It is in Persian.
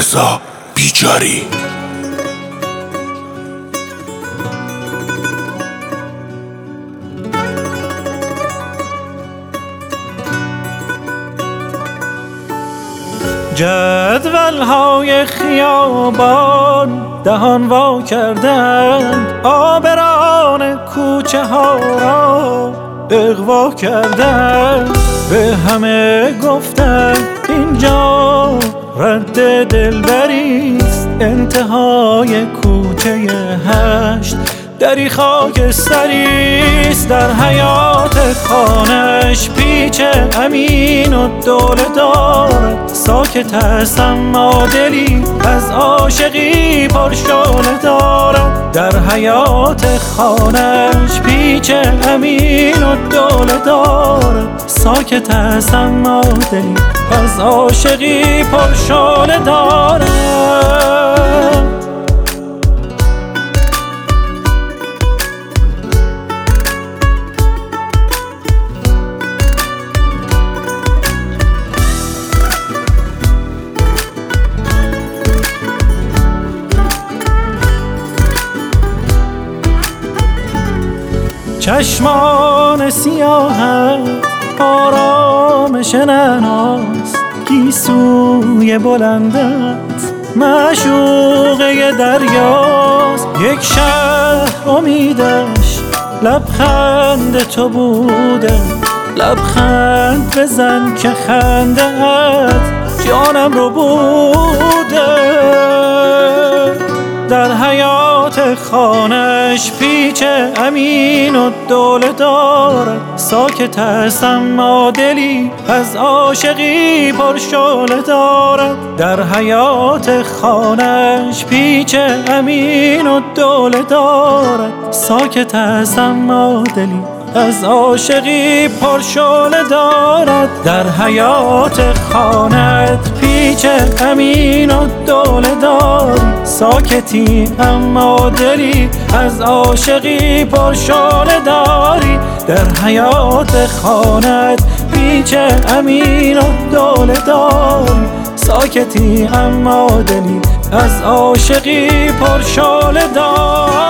رضا بیجاری. جدول‌های خیابان دهان وا کردند، آبران کوچه ها را اغوا کردند. به همه گفتند اینجا رد دلبریست، انتهای کوچه 8 دری خاکستریست. در حیات خانش پیچ امین و دوله دارد، ساکت است اما دلی از عاشقی پرشعله دارد. در حیات خانش پیچ امین و دوله دارد، ساکت است اما دلی از عاشقی پرشعله دارد. چشمان سیاهت آرامش نعناست، گیسوی بلندت معشوقه دریاست. یک شهر امیدش لبخند تو بوده، لبخند بزن که خنده‌ات جانم رو بوده. در حیات خانش پیچ امین و دوله دارد، ساکت است اما دلی از عاشقی پرشعله دارد. در حیات خانش پیچ امین و دوله دارد، ساکت است اما دلی از عاشقی پرشعله دارد. در حیات خانت پیچ امین و دوله داری، ساکتی اما دلی از عاشقی پرشعله داری. در حیات خانت پیچ امین و دوله داری، ساکتی اما دلی از عاشقی پرشعله داری.